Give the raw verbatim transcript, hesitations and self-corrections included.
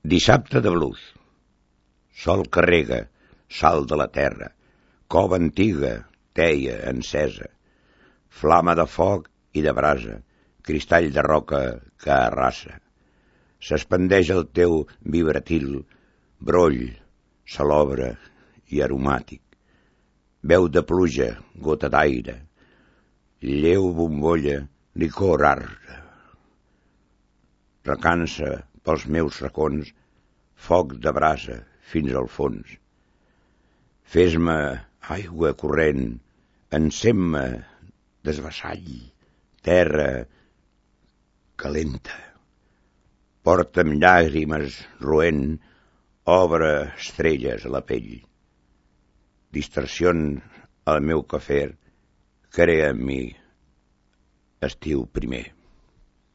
Dissabte de blues. Sol que rega, sal de la terra, cova antiga, teia encesa, flama de foc i de brasa, cristall de roca que arrasa. S'expandeix el teu vibratil, broll, salobre i aromàtic. Veu de pluja, gota d'aire, lleu bombolla, licor arde. Recança pels meus racons, foc de brasa fins al fons. Fes-me aigua corrent, encén-me desvassall, terra calenta. Porta'm llàgrimes roent, obre estrelles a la pell. Distraccions al meu quefer, crea en mi estiu primer.